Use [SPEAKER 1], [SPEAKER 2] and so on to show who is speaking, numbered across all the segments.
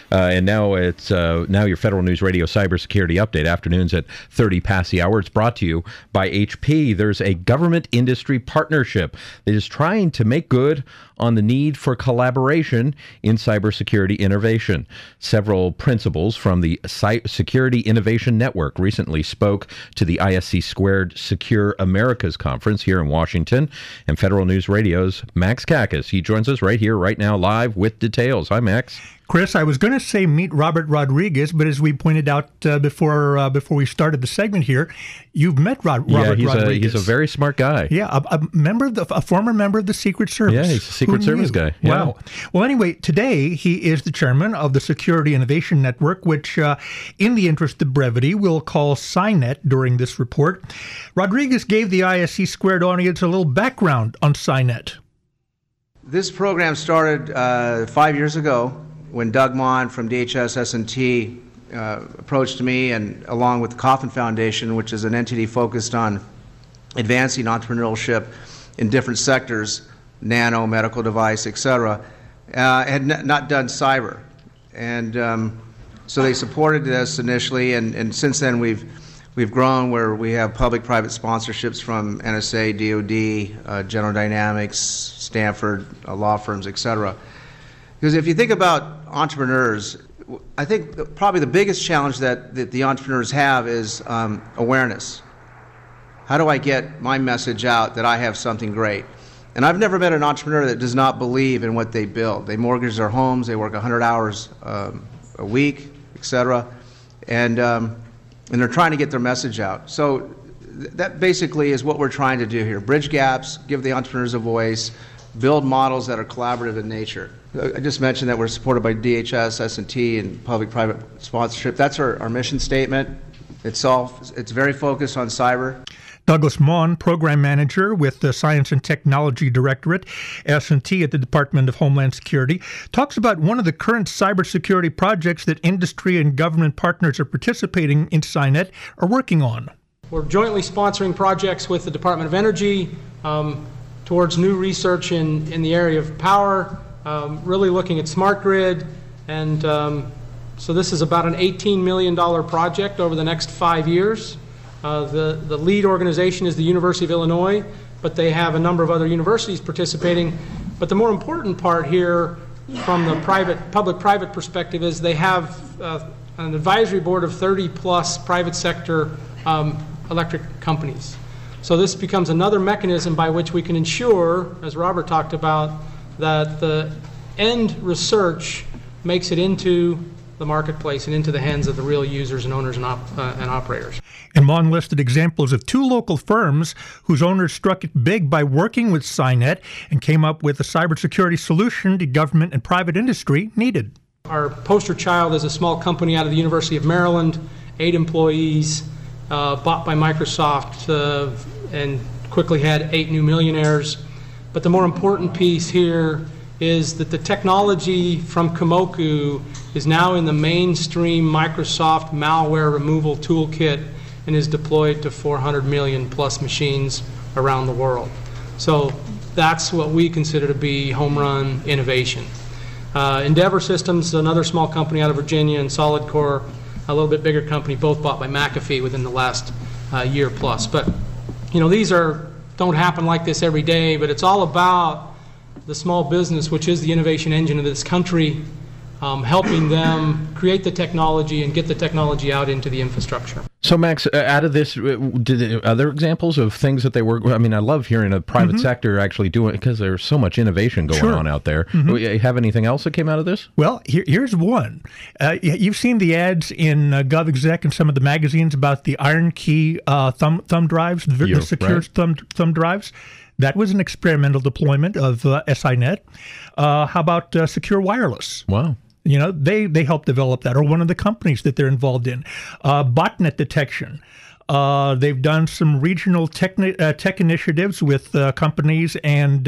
[SPEAKER 1] And now it's now your Federal News Radio Cybersecurity Update, afternoons at 30 past the hour. It's brought to you by HP. There's a government-industry partnership that is trying to make good on the need for collaboration in cybersecurity innovation. Several principals from the Security Innovation Network recently spoke to the ISC Squared Secure Americas Conference here in Washington, and Federal News Radio's Max Kakis. He joins us right here, right now, live with details. Hi, Max.
[SPEAKER 2] Chris, I was going to say meet Robert Rodriguez, but as we pointed out before we started the segment here, you've met Robert Rodriguez.
[SPEAKER 1] He's a very smart guy.
[SPEAKER 2] Yeah, a former member of the Secret Service.
[SPEAKER 1] Yeah, he's a Secret Service guy. Yeah.
[SPEAKER 2] Wow. Well, anyway, today he is the chairman of the Security Innovation Network, which, in the interest of brevity, we'll call SciNet during this report. Rodriguez gave the ISC Squared audience a little background on SciNet.
[SPEAKER 3] This program started 5 years ago, when Doug Mon from DHS S&T approached me, and along with the Kauffman Foundation, which is an entity focused on advancing entrepreneurship in different sectors, nano, medical device, etc., had not done cyber. And so they supported this initially, and since then we've grown where we have public-private sponsorships from NSA, DoD, General Dynamics, Stanford, law firms, etc. Because if you think about entrepreneurs, I think probably the biggest challenge that the entrepreneurs have is awareness. How do I get my message out that I have something great? And I've never met an entrepreneur that does not believe in what they build. They mortgage their homes, they work 100 hours a week, etc., and they're trying to get their message out. So that basically is what we're trying to do here. Bridge gaps, give the entrepreneurs a voice, build models that are collaborative in nature. I just mentioned that we're supported by DHS, S&T, and public-private sponsorship. That's our mission statement. It's very focused on cyber.
[SPEAKER 2] Douglas Mon, Program Manager with the Science and Technology Directorate, S&T at the Department of Homeland Security, talks about one of the current cybersecurity projects that industry and government partners are participating in SciNet are working on.
[SPEAKER 4] We're jointly sponsoring projects with the Department of Energy towards new research in the area of power, really looking at smart grid, and so this is about an $18 million project over the next 5 years. The lead organization is the University of Illinois, but they have a number of other universities participating. But the more important part here from the public-private perspective is they have an advisory board of 30-plus private sector electric companies. So this becomes another mechanism by which we can ensure, as Robert talked about, that the end research makes it into the marketplace and into the hands of the real users and owners and operators.
[SPEAKER 2] And Mon listed examples of two local firms whose owners struck it big by working with SciNet and came up with a cybersecurity solution the government and private industry needed.
[SPEAKER 4] Our poster child is a small company out of the University of Maryland, 8 employees, bought by Microsoft, and quickly had 8 new millionaires. But the more important piece here is that the technology from Komoku is now in the mainstream Microsoft malware removal toolkit and is deployed to 400 million plus machines around the world. So that's what we consider to be home run innovation. Endeavor Systems, another small company out of Virginia, and SolidCore, a little bit bigger company, both bought by McAfee within the last year plus. But you know, these don't happen like this every day, but it's all about the small business, which is the innovation engine of this country, helping them create the technology and get the technology out into the infrastructure.
[SPEAKER 1] So, Max, out of this, did other examples of things that they were? I mean, I love hearing a private sector actually doing it because there's so much innovation going on out there. Have anything else that came out of this?
[SPEAKER 2] Well, here's one. You've seen the ads in GovExec and some of the magazines about the Iron Key thumb drives, the secure thumb drives. That was an experimental deployment of SciNet. How about Secure Wireless?
[SPEAKER 1] Wow.
[SPEAKER 2] You know, they helped develop that, or one of the companies that they're involved in. Botnet detection. They've done some regional tech initiatives with companies and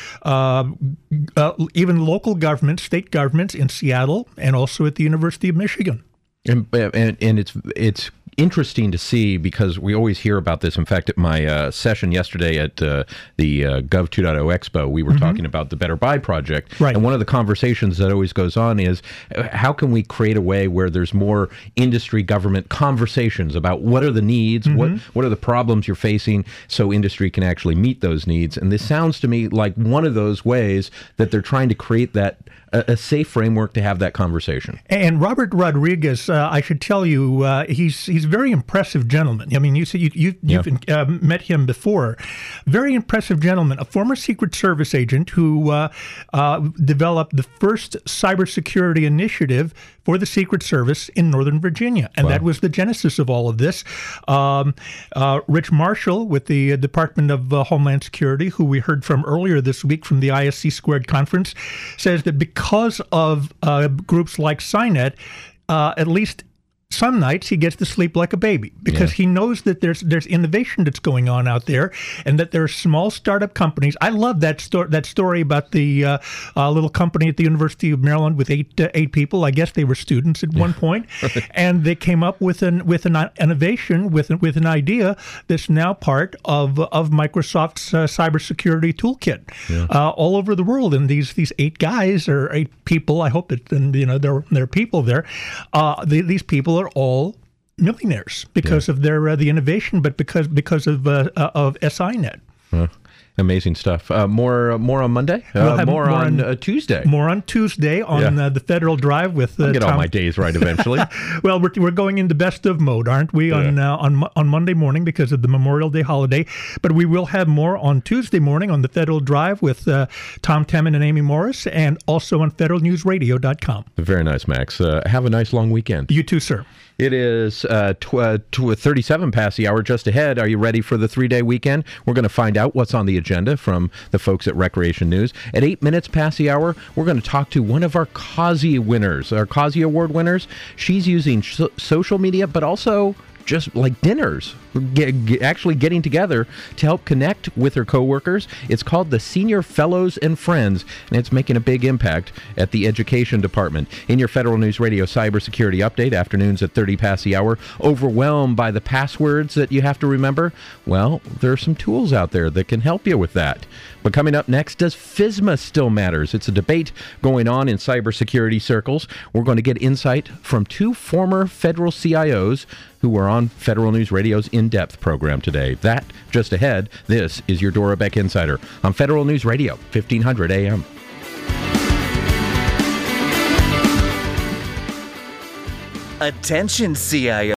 [SPEAKER 2] even local governments, state governments in Seattle and also at the University of Michigan.
[SPEAKER 1] And it's interesting to see because we always hear about this. In fact, at my session yesterday at the Gov 2.0 Expo, we were talking about the Better Buy project.
[SPEAKER 2] Right.
[SPEAKER 1] And one of the conversations that always goes on is how can we create a way where there's more industry government conversations about what are the needs, what are the problems you're facing, so industry can actually meet those needs. And this sounds to me like one of those ways that they're trying to create that a safe framework to have that conversation.
[SPEAKER 2] And Robert Rodriguez, I should tell you, he's a very impressive gentleman. I mean, you said you've met him before. Very impressive gentleman, a former Secret Service agent who developed the first cybersecurity initiative for the Secret Service in Northern Virginia. And that was the genesis of all of this. Rich Marshall with the Department of Homeland Security, who we heard from earlier this week from the ISC Squared conference, says that because of groups like SciNet, at least some nights he gets to sleep like a baby because he knows that there's innovation that's going on out there, and that there are small startup companies. I love that story about the little company at the University of Maryland with eight people. I guess they were students at one point, and they came up with an innovation with an idea that's now part of Microsoft's cybersecurity toolkit all over the world. And these 8 guys or 8 people, I hope that there are people there. These people are all millionaires because of their the innovation, but because of SciNet.
[SPEAKER 1] Amazing stuff. More on Monday. More on Tuesday.
[SPEAKER 2] More on Tuesday on the Federal Drive with.
[SPEAKER 1] I'll get all my days right eventually.
[SPEAKER 2] Well, we're going into best of mode, aren't we? On Monday morning because of the Memorial Day holiday, but we will have more on Tuesday morning on the Federal Drive with Tom Temin and Amy Morris, and also on federalnewsradio.com.
[SPEAKER 1] Very nice, Max. Have a nice long weekend.
[SPEAKER 2] You too, sir.
[SPEAKER 1] It is 37 past the hour, just ahead. Are you ready for the 3-day weekend? We're going to find out what's on the agenda from the folks at Recreation News. At 8 minutes past the hour, we're going to talk to one of our Causey winners, our Causey Award winners. She's using social media, but also just like dinners, actually getting together to help connect with her coworkers. It's called the Senior Fellows and Friends, and it's making a big impact at the Education Department. In your Federal News Radio cybersecurity update, afternoons at 30 past the hour, overwhelmed by the passwords that you have to remember? Well, there are some tools out there that can help you with that. But coming up next, does FSMA still matters? It's a debate going on in cybersecurity circles. We're going to get insight from 2 former federal CIOs who were on Federal News Radio's In-Depth program today. That just ahead. This is your Dora Beck Insider on Federal News Radio, 1500 AM.
[SPEAKER 5] Attention, CIO.